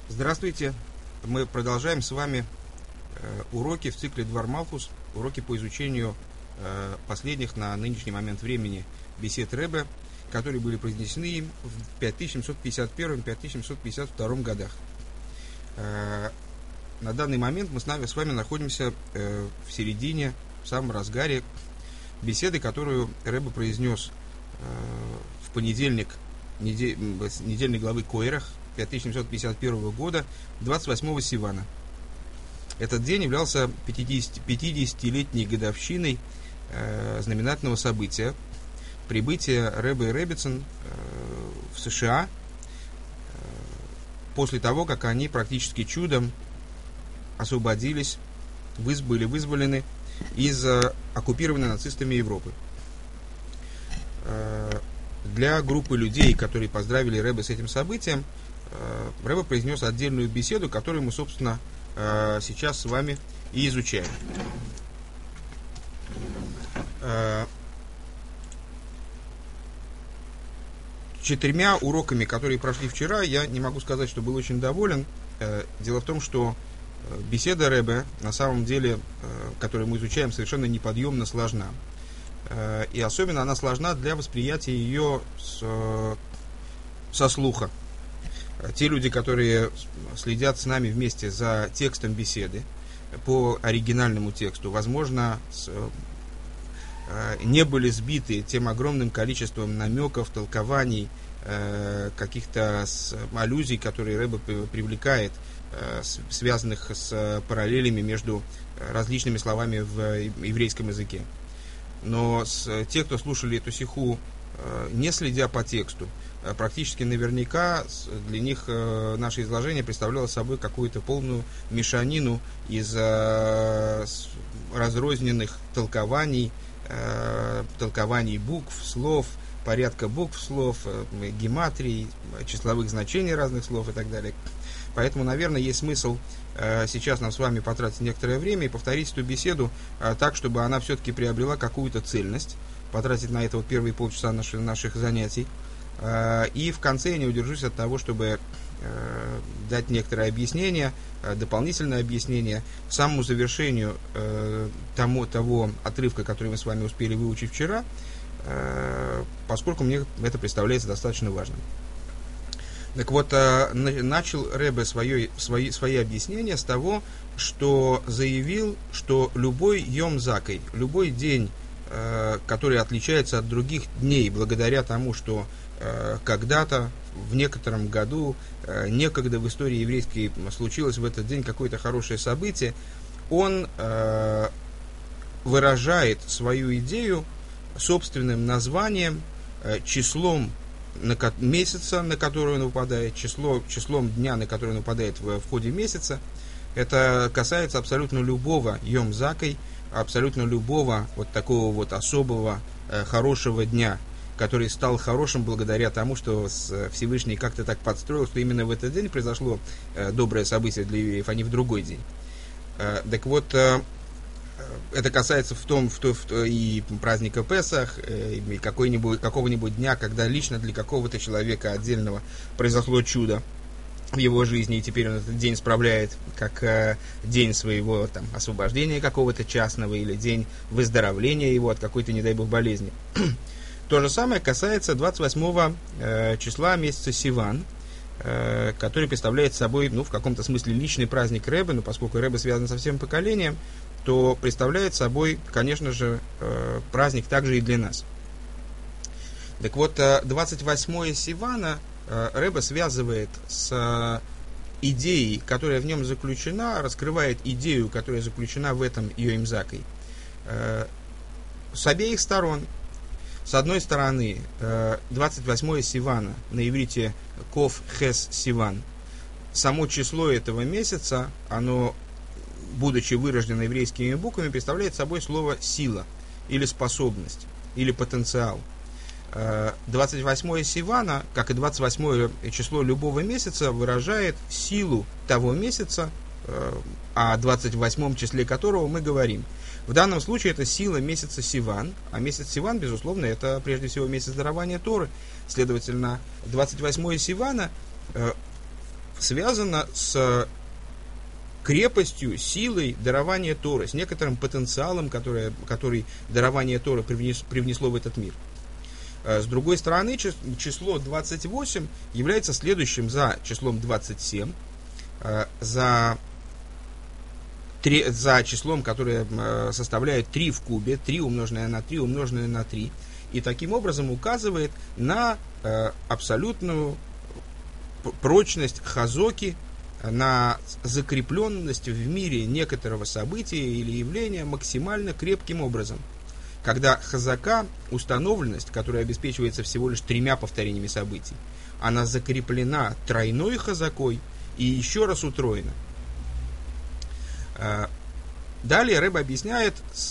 Здравствуйте! Мы продолжаем с вами уроки в цикле Двар Малхус, уроки по изучению последних на нынешний момент времени бесед Ребе, которые были произнесены им в 5751-5752 годах. На данный момент мы с вами находимся в середине, в самом разгаре беседы, которую Ребе произнес в понедельник недельной главы Коэрах 5751 года, 28 Сивана. Этот день являлся 50-летней годовщиной знаменательного события прибытия Ребе и Реббицен в США после того, как они практически чудом освободились, были вызволены из оккупированной нацистами Европы. Для группы людей, которые поздравили Ребе с этим событием, Ребе произнес отдельную беседу, которую мы, собственно, сейчас с вами и изучаем. Четырьмя уроками, которые прошли вчера, я не могу сказать, что был очень доволен. Дело в том, что беседа Ребе, на самом деле, которую мы изучаем, совершенно неподъемно сложна. И особенно она сложна для восприятия ее со слуха. Те люди, которые следят с нами вместе за текстом беседы, по оригинальному тексту, возможно, не были сбиты тем огромным количеством намеков, толкований, каких-то аллюзий, которые Ребе привлекает, связанных с параллелями между различными словами в еврейском языке. Но те, кто слушали эту сиху, не следя по тексту, практически наверняка для них наше изложение представляло собой какую-то полную мешанину из разрозненных толкований букв, слов, порядка букв слов, гематрий, числовых значений разных слов и так далее. Поэтому, наверное, есть смысл сейчас нам с вами потратить некоторое время и повторить эту беседу так, чтобы она все-таки приобрела какую-то цельность, потратить на это первые полчаса наших занятий. И в конце я не удержусь от того, чтобы дать некоторое объяснение, дополнительное объяснение к самому завершению того отрывка, который мы с вами успели выучить вчера, поскольку мне это представляется достаточно важным. Так вот, начал Ребе свои объяснения с того, что заявил, что любой Йом Закей, любой день, который отличается от других дней благодаря тому, что когда-то, в некотором году, некогда в истории еврейской случилось в этот день какое-то хорошее событие, он выражает свою идею собственным названием, числом месяца, на который он выпадает, числом дня, на который он выпадает в ходе месяца. Это касается абсолютно любого Йом Закей, абсолютно любого вот такого вот особого хорошего дня, который стал хорошим благодаря тому, что Всевышний как-то так подстроил, что именно в этот день произошло доброе событие для евреев, а не в другой день. Так вот, это касается и праздника Песах, и какого-нибудь дня, когда лично для какого-то человека отдельного произошло чудо в его жизни, и теперь он этот день справляет как день своего освобождения какого-то частного, или день выздоровления его от какой-то, не дай бог, болезни. То же самое касается 28 числа месяца Сиван, который представляет собой, в каком-то смысле личный праздник Ребе, но поскольку Ребе связан со всем поколением, то представляет собой, конечно же, праздник также и для нас. Так вот, 28 Сивана Ребе связывает с идеей, которая в нем заключена, раскрывает идею, которая заключена в этом Йом Закей, с обеих сторон. С одной стороны, 28 Сивана, на иврите Ков Хес Сиван, само число этого месяца, оно, будучи вырождено еврейскими буквами, представляет собой слово «сила», или «способность», или «потенциал». 28 Сивана, как и 28 число любого месяца, выражает силу того месяца, о 28 числе которого мы говорим. В данном случае это сила месяца Сиван, а месяц Сиван, безусловно, это прежде всего месяц дарования Торы. Следовательно, 28 Сивана связано с крепостью, силой дарования Торы, с некоторым потенциалом, который дарование Торы привнесло в этот мир. С другой стороны, число 28 является следующим за числом 27, за числом, которое составляет 3 в кубе, 3 умноженное на 3 умноженное на 3, и таким образом указывает на абсолютную прочность хазоки, на закрепленность в мире некоторого события или явления максимально крепким образом. Когда хазака, установленность, которая обеспечивается всего лишь 3 повторениями событий, она закреплена тройной хазакой и еще раз утроена. Далее Ребе объясняет,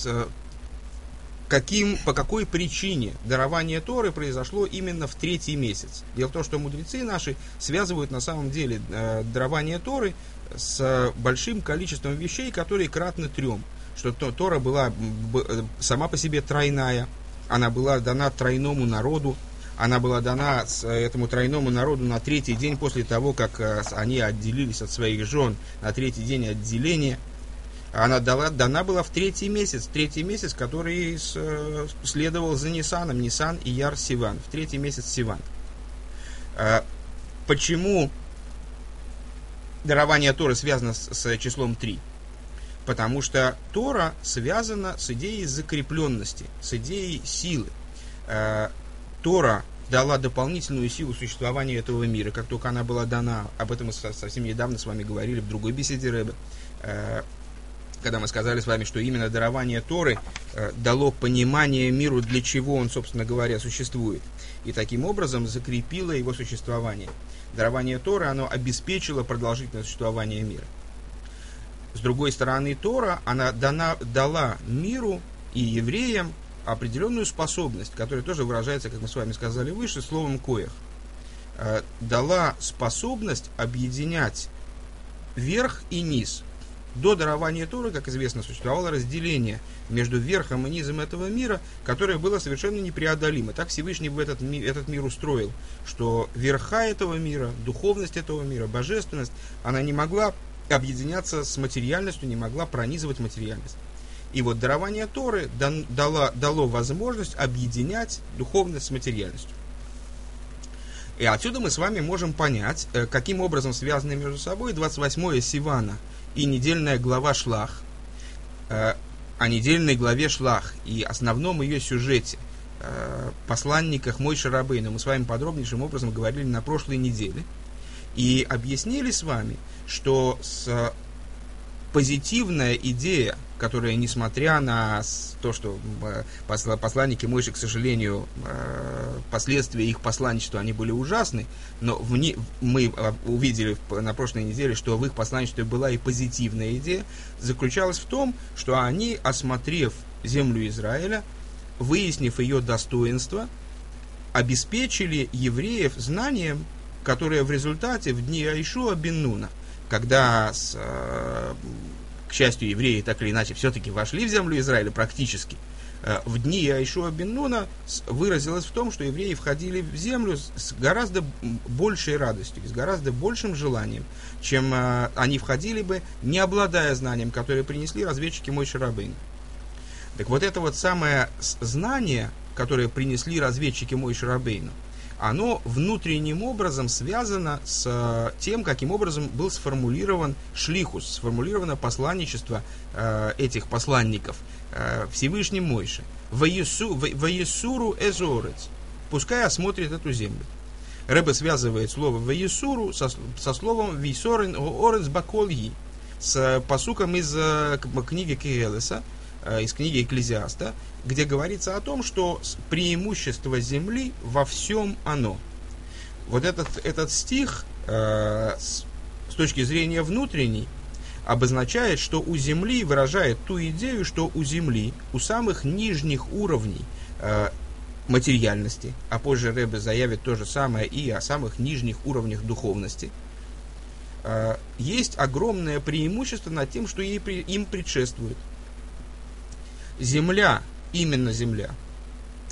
по какой причине дарование Торы произошло именно в 3-й месяц. Дело в том, что мудрецы наши связывают на самом деле дарование Торы с большим количеством вещей, которые кратны 3. Что Тора была сама по себе тройная, она была дана тройному народу, она была дана этому тройному народу на 3-й день после того, как они отделились от своих жен, на 3-й день отделения. Она дана была в 3-й месяц, который следовал за Нисаном, Нисан, Ияр, Сиван, в 3-й месяц Сиван. Почему дарование Торы связано с числом 3? Потому что Тора связана с идеей закрепленности, с идеей силы. Тора дала дополнительную силу существования этого мира, как только она была дана. Об этом мы совсем недавно с вами говорили в другой беседе Ребе, когда мы сказали с вами, что именно дарование Торы дало понимание миру, для чего он, собственно говоря, существует, и таким образом закрепило его существование. Дарование Торы, оно обеспечило продолжительное существование мира. С другой стороны, Тора, она дала миру и евреям определенную способность, которая тоже выражается, как мы с вами сказали выше, словом коях. Дала способность объединять верх и низ. До дарования Торы, как известно, существовало разделение между верхом и низом этого мира, которое было совершенно непреодолимо. Так Всевышний этот мир устроил, что верха этого мира, духовность этого мира, божественность, она не могла объединяться с материальностью, не могла пронизывать материальность. И вот дарование Торы дало возможность объединять духовность с материальностью. И отсюда мы с вами можем понять, каким образом связаны между собой 28-е Сивана и недельная глава Шлах. О недельной главе Шлах и основном ее сюжете, посланниках Мойше Рабейну, мы с вами подробнейшим образом говорили на прошлой неделе. И объяснили с вами, что позитивная идея, которая, несмотря на то, что посланники Мойши, к сожалению, последствия их посланничества, они были ужасны, но мы увидели на прошлой неделе, что в их посланничестве была и позитивная идея, заключалась в том, что они, осмотрев землю Израиля, выяснив ее достоинство, обеспечили евреев знанием, которое в результате в дни Аишуа бен Нуна, когда, к счастью, евреи так или иначе все-таки вошли в землю Израиля практически, в дни Аишуа бен Нуна выразилось в том, что евреи входили в землю с гораздо большей радостью, с гораздо большим желанием, чем они входили бы, не обладая знанием, которое принесли разведчики Мойше Рабейну. Так вот это вот самое знание, которое принесли разведчики Мойше Рабейну, оно внутренним образом связано с тем, каким образом был сформулирован шлихус, сформулировано посланничество этих посланников Всевышним Мойше. «Ваесуру эзорец», пускай осмотрит эту землю. Ребе связывает слово «ваесуру» со словом «висорен орец бакольи», с пасуком из книги Кеэлеса, из книги Экклезиаста, где говорится о том, что преимущество земли во всем оно. Вот этот стих с точки зрения внутренней обозначает, что у земли, выражает ту идею, что у земли, у самых нижних уровней материальности, а позже Ребе заявит то же самое и о самых нижних уровнях духовности, есть огромное преимущество над тем, что им предшествует. Земля, именно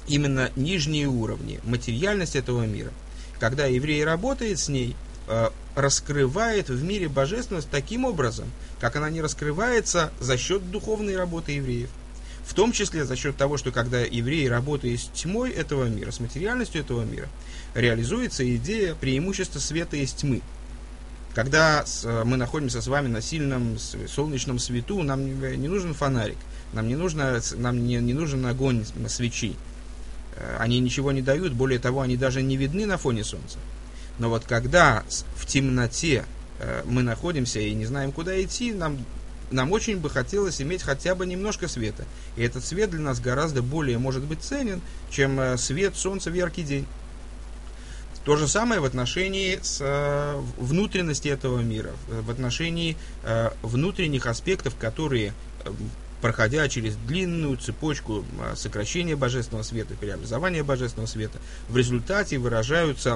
нижние уровни, материальность этого мира. Когда еврей работает с ней, раскрывает в мире божественность таким образом, как она не раскрывается за счет духовной работы евреев. В том числе за счет того, что когда евреи, работая с тьмой этого мира, с материальностью этого мира, реализуется идея преимущества света из тьмы. Когда мы находимся с вами на сильном солнечном свету, нам не нужен фонарик, нам не нужен огонь свечи. Они ничего не дают, более того, они даже не видны на фоне солнца. Но вот когда в темноте мы находимся и не знаем, куда идти, нам очень бы хотелось иметь хотя бы немножко света. И этот свет для нас гораздо более может быть ценен, чем свет солнца в яркий день. То же самое в отношении внутренности этого мира, в отношении внутренних аспектов, которые, проходя через длинную цепочку сокращения божественного света, преобразования божественного света, в результате выражаются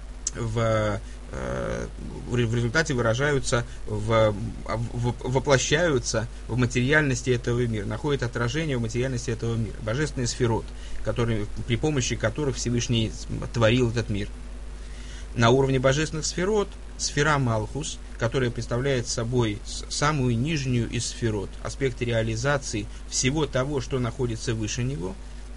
воплощаются в материальности этого мира, находят отражение в материальности этого мира. Божественный сферот, при помощи которых Всевышний творил этот мир. На уровне божественных сферот сфера Малхус, которая представляет собой самую нижнюю из сферот, аспект реализации всего того, что находится выше нее,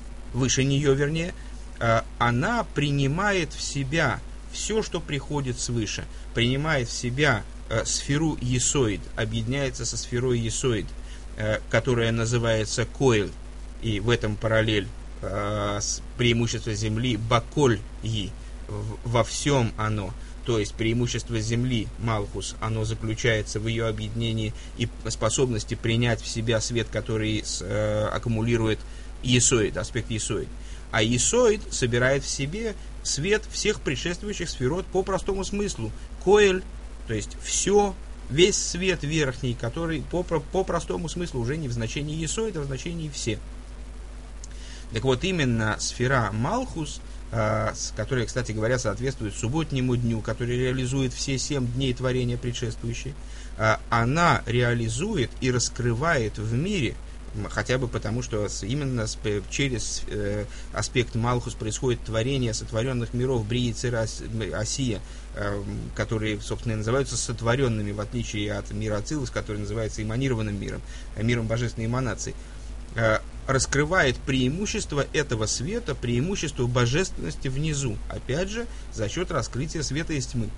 она принимает в себя все, что приходит свыше, принимает в себя сферу Есоид, объединяется со сферой Есоид, которая называется Коэль, и в этом параллель преимущество земли Баколь-И, во всем оно. То есть преимущество земли, Малхус, оно заключается в ее объединении и способности принять в себя свет, который аккумулирует Есоид, аспект Есоид. А Есоид собирает в себе свет всех предшествующих сферот по простому смыслу. Коэль, то есть все, весь свет верхний, который по простому смыслу уже не в значении Есоид, а в значении все. Так вот, именно сфера Малхус, которая, кстати говоря, соответствует субботнему дню, который реализует все 7 дней творения предшествующие, она реализует и раскрывает в мире, хотя бы потому, что именно через аспект Малхус происходит творение сотворенных миров Брии Цира Асия, которые, собственно, и называются сотворенными, в отличие от мира Ацилус, который называется эманированным миром, миром божественной эманации, раскрывает преимущество этого света, преимущество божественности внизу, опять же, за счет раскрытия света из тьмы.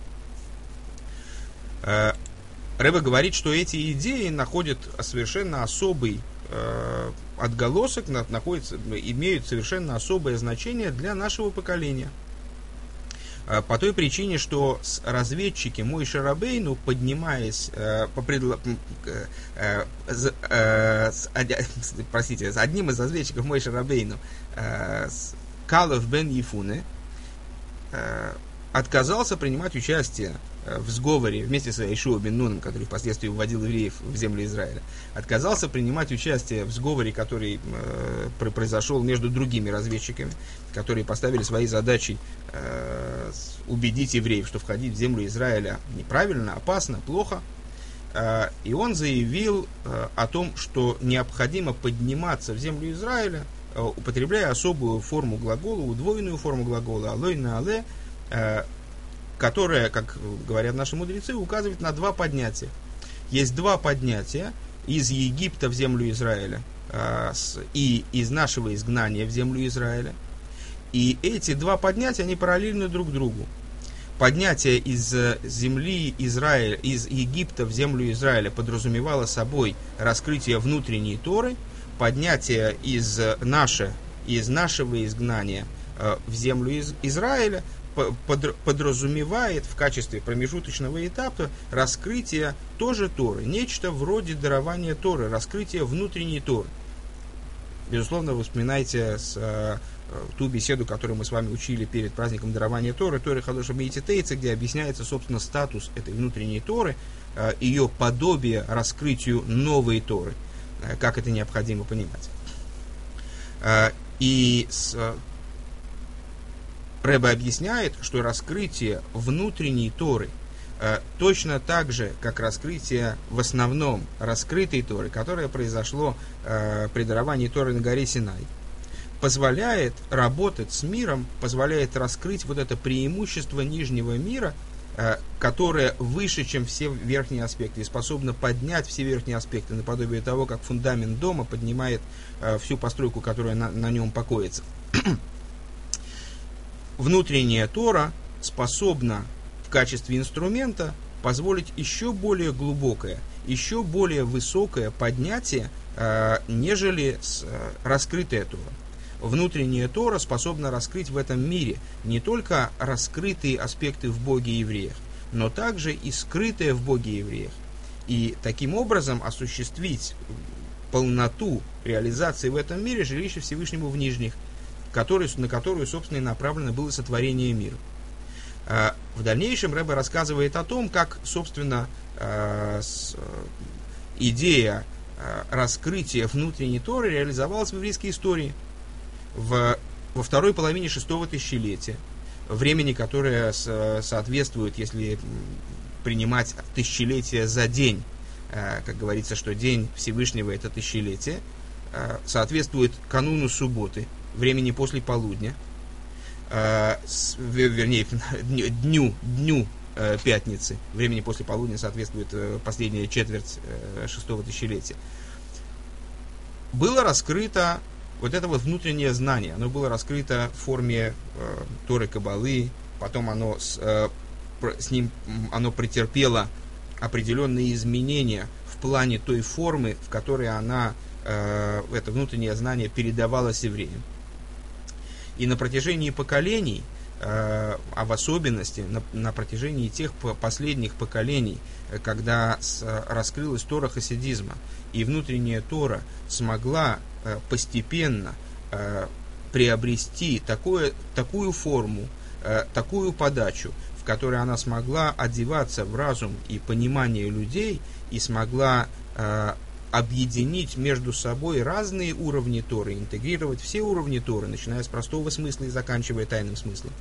Ребе говорит, что эти идеи находят совершенно особый отголосок, имеют совершенно особое значение для нашего поколения. По той причине, что разведчики Моше Рабейну, поднимаясь одним из разведчиков Моше Рабейну, Калев бен Ефуне, отказался принимать участие в сговоре вместе с Иешуа бен Нуном, который впоследствии вводил евреев в землю Израиля, отказался принимать участие в сговоре, который произошел между другими разведчиками, которые поставили своей задачей убедить евреев, что входить в землю Израиля неправильно, опасно, плохо. И он заявил о том, что необходимо подниматься в землю Израиля, употребляя особую форму глагола, удвоенную форму глагола «алой на але», которая, как говорят наши мудрецы, указывает на два поднятия. Есть два поднятия из Египта в землю Израиля и из нашего изгнания в землю Израиля. И эти два поднятия, они параллельны друг другу. Поднятие из земли Израиля, из Египта в землю Израиля подразумевало собой раскрытие внутренней Торы. Поднятие из нашего изгнания в землю Израиля подразумевает в качестве промежуточного этапа раскрытие тоже Торы, нечто вроде дарования Торы, раскрытие внутренней Торы. Безусловно, вы вспоминаете ту беседу, которую мы с вами учили перед праздником дарования Торы, Торы Хадоша Бейти Тейца, где объясняется, собственно, статус этой внутренней Торы, ее подобие раскрытию новой Торы, как это необходимо понимать. И Ребе объясняет, что раскрытие внутренней Торы, точно так же, как раскрытие в основном раскрытой Торы, которое произошло при даровании Торы на горе Синай, позволяет работать с миром, позволяет раскрыть вот это преимущество нижнего мира, которая выше, чем все верхние аспекты, и способна поднять все верхние аспекты, наподобие того, как фундамент дома поднимает всю постройку, которая на нем покоится. Внутренняя Тора способна в качестве инструмента позволить еще более глубокое, еще более высокое поднятие, нежели раскрытая Тора. Внутренняя Тора способна раскрыть в этом мире не только раскрытые аспекты в Боге евреях, но также и скрытые в Боге евреях. И таким образом осуществить полноту реализации в этом мире жилища Всевышнему в нижних, на которую, собственно, и направлено было сотворение мира. В дальнейшем Ребе рассказывает о том, как, собственно, идея раскрытия внутренней Торы реализовалась в еврейской истории во второй половине 6-го тысячелетия, времени, которое соответствует, если принимать тысячелетие за день, как говорится, что день Всевышнего — это тысячелетие, соответствует кануну субботы, времени после полудня, вернее, дню пятницы, времени после полудня соответствует последняя четверть 6-го тысячелетия. Было раскрыто вот это вот внутреннее знание, оно было раскрыто в форме Торы Кабалы, потом оно претерпело определенные изменения в плане той формы, в которой это внутреннее знание передавалось евреям. И на протяжении поколений, а в особенности на протяжении тех последних поколений, когда раскрылась Тора хасидизма, и внутренняя Тора смогла постепенно приобрести такую форму, такую подачу, в которой она смогла одеваться в разум и понимание людей, и смогла объединить между собой разные уровни Торы, интегрировать все уровни Торы, начиная с простого смысла и заканчивая тайным смыслом,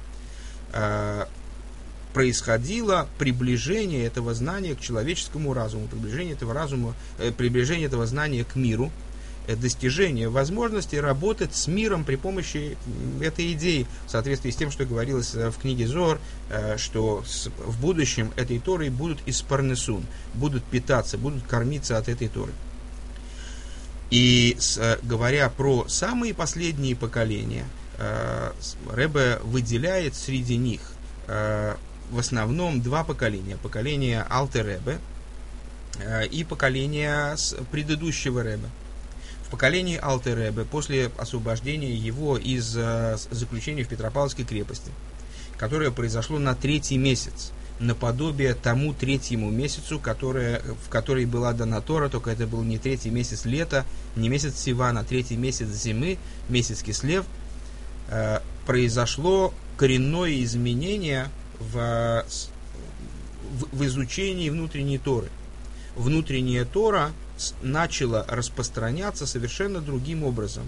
происходило приближение этого знания к человеческому разуму, приближение этого знания к миру, достижение возможности работать с миром при помощи этой идеи, в соответствии с тем, что говорилось в книге Зоар, что в будущем этой Торой будут испарнесун, будут питаться, будут кормиться от этой Торы. И говоря про самые последние поколения, Ребе выделяет среди них в основном два поколения. Поколение Алтер Ребе и поколение предыдущего Ребе. В поколении Алтер Ребе, после освобождения его из заключения в Петропавловской крепости, которое произошло на 3-й месяц, наподобие тому 3-му месяцу, в который была дана Тора, только это был не 3-й месяц лета, не месяц Сиван, а 3-й месяц зимы, месяц Кислев, произошло коренное изменение в изучении внутренней Торы. Внутренняя Тора начала распространяться совершенно другим образом.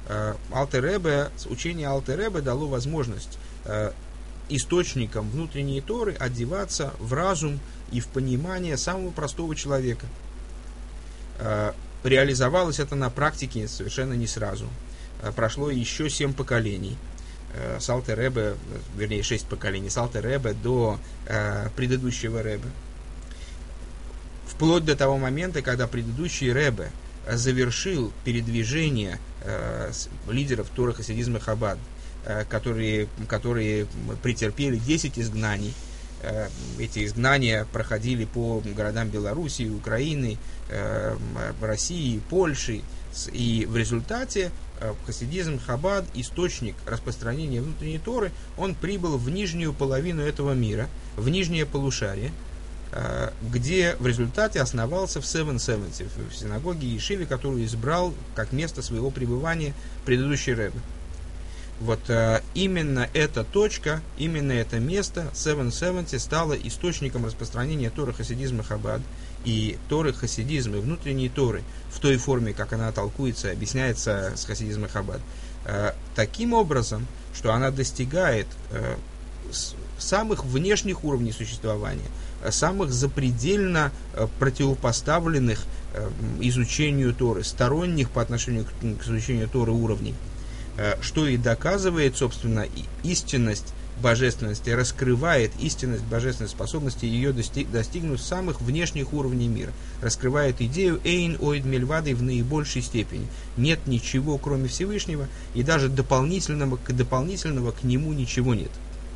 Учение Алтер Ребе дало возможность источником внутренней Торы одеваться в разум и в понимание самого простого человека. Реализовалось это на практике совершенно не сразу. Прошло еще 7 поколений. С Алтер Ребе, вернее 6 поколений, с Алтер Ребе до предыдущего Ребе. Вплоть до того момента, когда предыдущий Ребе завершил передвижение лидеров Торы хасидизма Хабад, которые претерпели 10 изгнаний. Эти изгнания проходили по городам Белоруссии, Украины, России, Польши. И в результате хасидизм Хабад, источник распространения внутренней Торы, он прибыл в нижнюю половину этого мира, в нижнее полушарие, где в результате основался в 770, в синагоге Ешиве, которую избрал как место своего пребывания предыдущий Ребе. Вот именно эта точка, именно это место 770 стало источником распространения Торы хасидизма Хабад и Торы хасидизма, внутренней Торы, в той форме, как она толкуется, объясняется с хасидизма Хабад, таким образом, что она достигает самых внешних уровней существования, самых запредельно противопоставленных изучению Торы, сторонних по отношению к изучению Торы уровней, что и доказывает, собственно, истинность божественности, раскрывает истинность божественной способности ее достигнуть самых внешних уровней мира. Раскрывает идею «эйн оид мельвады» в наибольшей степени. Нет ничего, кроме Всевышнего, и даже дополнительного к нему ничего нет.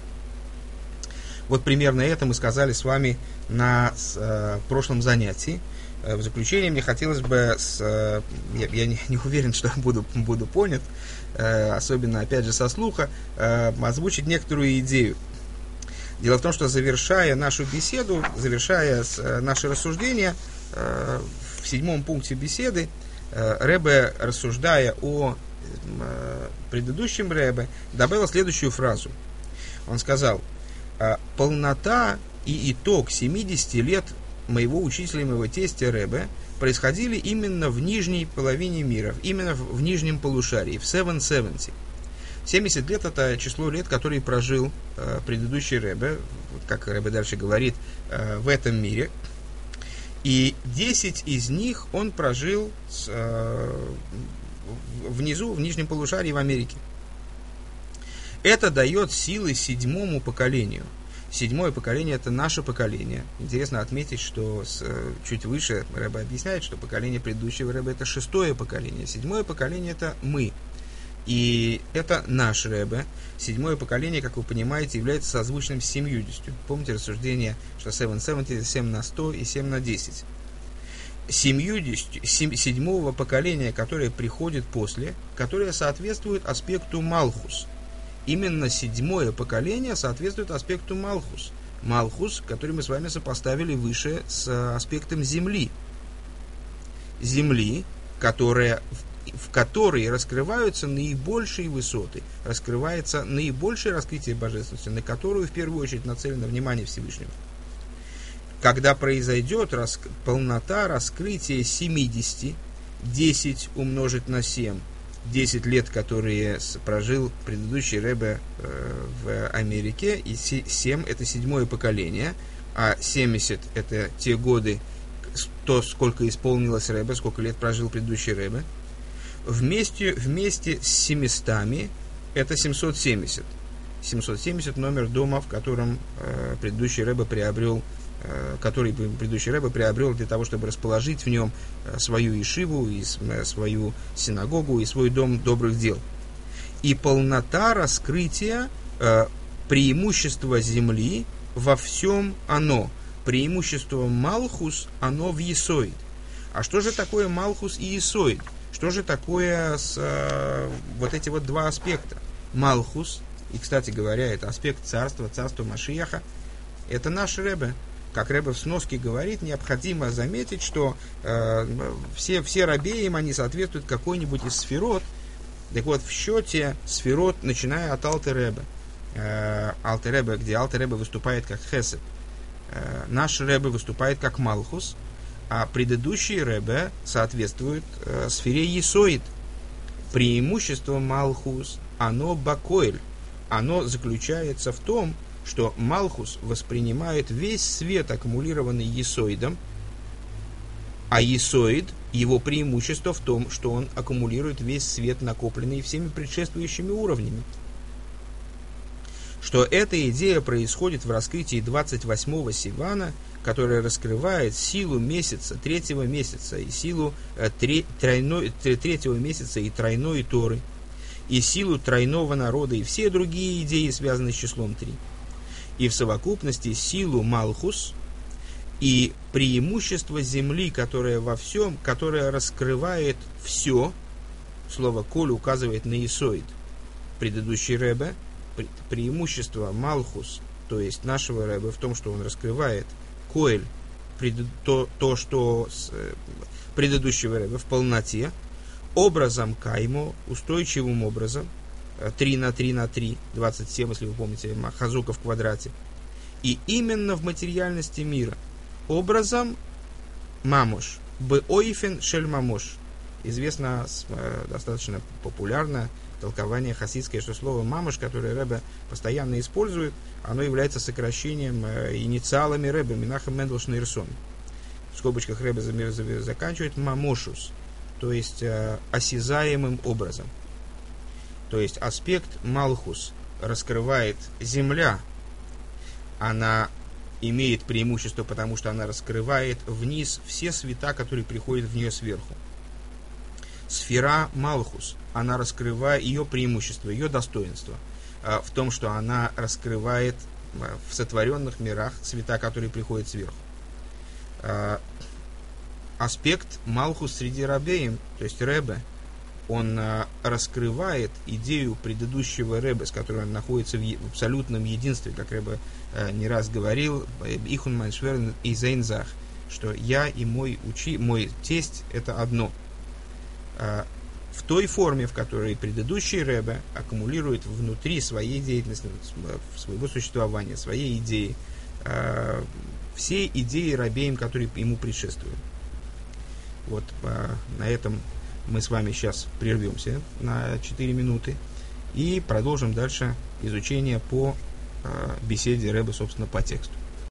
Вот примерно это мы сказали с вами на прошлом занятии. В заключение мне хотелось бы, я не уверен, что буду понят, особенно, опять же, со слуха, озвучить некоторую идею. Дело в том, что завершая нашу беседу, завершая наши рассуждения, в 7 пункте беседы Ребе, рассуждая о предыдущем Ребе, добавил следующую фразу. Он сказал: «Полнота и итог 70 лет моего учителя, моего тестя Ребе происходили именно в нижней половине мира, именно в нижнем полушарии, в 770. 70 лет – это число лет, которые прожил предыдущий Ребе, как Ребе дальше говорит, в этом мире. И 10 из них он прожил внизу, в нижнем полушарии в Америке. Это дает силы 7-му поколению. 7-е поколение – это наше поколение. Интересно отметить, что чуть выше Ребе объясняет, что поколение предыдущего Ребе – это 6-е поколение. 7-е поколение – это мы. И это наш Ребе. 7-е поколение, как вы понимаете, является созвучным с 70. Помните рассуждение, что 770 – это 7 на 100 и 7 на 10. 7-го поколения, которое приходит после, которое соответствует аспекту Малхус. Именно 7-е поколение соответствует аспекту Малхус. Малхус, который мы с вами сопоставили выше с аспектом Земли. Земли, в которой раскрываются наибольшие высоты, раскрывается наибольшее раскрытие божественности, на которую в первую очередь нацелено внимание Всевышнего. Когда произойдет полнота раскрытия 70, 10 умножить на 7, 10 лет, которые прожил предыдущий Ребе в Америке, и 7 – это 7-е поколение, а 70 – это те годы, то, сколько исполнилось Ребе, сколько лет прожил предыдущий Ребе. Вместе с 700 – это 770. 770 – номер дома, в котором предыдущий Ребе приобрел, для того, чтобы расположить в нем свою ишиву, и свою синагогу, и свой дом добрых дел. И полнота раскрытия преимущества земли во всем оно. Преимущество Малхус, оно в Есоид. А что же такое Малхус и Есоид? Что же такое вот эти вот два аспекта? Малхус, и, кстати говоря, это аспект царства Машияха, это наш Ребе. Как Ребе в сноске говорит, необходимо заметить, что все рабеям, они соответствуют какой-нибудь из сферот. Так вот, в счете сферот, начиная от Алтер Ребе, где Алтер Ребе выступает как Хесед, наш Ребе выступает как Малхус, а предыдущий Ребе соответствует сфере Есоид. Преимущество Малхус, оно бакоэль, оно заключается в том, что Малхус воспринимает весь свет, аккумулированный Есоидом, а Есоид, его преимущество в том, что он аккумулирует весь свет, накопленный всеми предшествующими уровнями. Что эта идея происходит в раскрытии 28-го Сивана, которая раскрывает силу месяца, 3-го месяца, и силу 3-го месяца и тройной Торы, и силу тройного народа, и все другие идеи, связанные с числом 3. И в совокупности силу Малхус и преимущество земли, которое во всем, которое раскрывает все. Слово «коль» указывает на Есоид. Предыдущий Ребе, преимущество Малхус, то есть нашего Ребе, в том, что он раскрывает Коэль, то, что предыдущего Ребе в полноте, образом Каймо, устойчивым образом, 3 на 3 на 3, 27, если вы помните, Хазука в квадрате. И именно в материальности мира. Образом Мамош. Беойфен шель Мамош. Известно, достаточно популярно толкование хасидское, что слово Мамош, которое Ребе постоянно использует, оно является сокращением инициалами Ребе, Менахем Мендел Шнейрсон. В скобочках Ребе заканчивает Мамошус, то есть осязаемым образом. То есть аспект Малхус раскрывает земля, она имеет преимущество, потому что она раскрывает вниз все света, которые приходят в нее сверху. Сфера Малхус, она раскрывает ее преимущество, ее достоинство в том, что она раскрывает в сотворенных мирах света, которые приходят сверху. Аспект Малхус среди рабеем, то есть Ребе, он раскрывает идею предыдущего Ребе, с которой он находится в абсолютном единстве, как Ребе не раз говорил, «Ихун майншверн и зейнзах», что я и мой тесть – это одно. В той форме, в которой предыдущий Ребе аккумулирует внутри своей деятельности, своего существования, своей идеи, все идеи рабеем, которые ему предшествуют. Вот на этом мы с вами сейчас прервемся на 4 минуты и продолжим дальше изучение по беседе Ребе, собственно, по тексту.